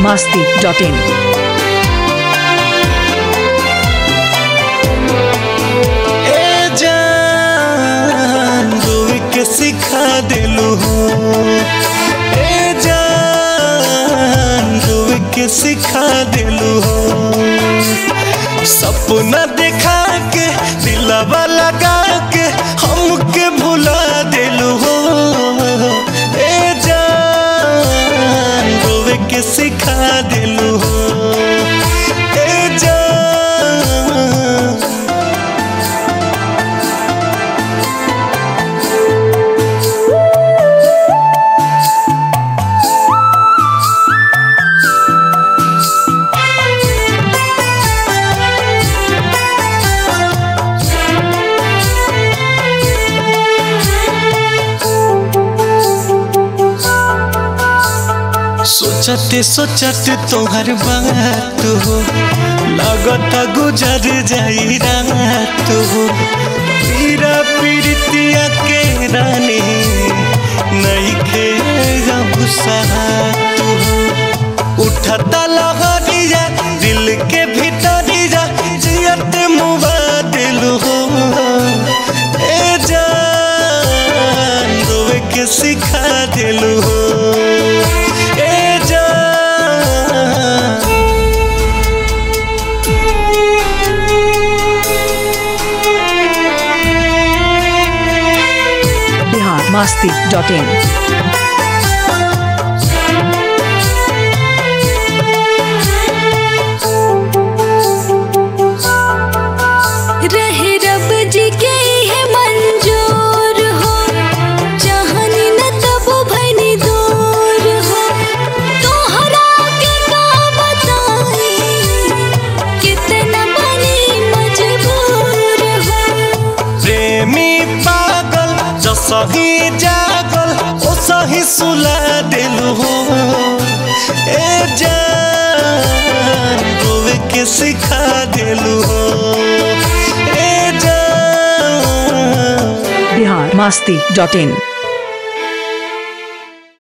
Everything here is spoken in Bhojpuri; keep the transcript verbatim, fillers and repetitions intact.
masti dot in. सिखा दिलू हो ए जान रोवे के सिखा दिलू हो सपना देखा के दिलवा लगा के हमके भुला दिलू हो ए जान रोवे के सिखा दिलू हो ए जान सोचते सोचते तोहर बात हो लगता गुजर जाई रात हो पीरा पीड़ितिया के रानी नहीं खे जब साथ हो उठता लहरिया दिल के भीतरिया जियत मुबादिल हो ए जान रोवे के सिखा दिलू हो masti dot in. रहे रब जी के है मंजूर हो चाहनी न तब भनी दूर हो तोहरा के का बताई कितना बनी मजबूर हो प्रेमी पागल जो सही जागल ओ सही सुला दिलू हो ए जान रोवे के सिखा दिलू हो ए जान Bihar masti dot in.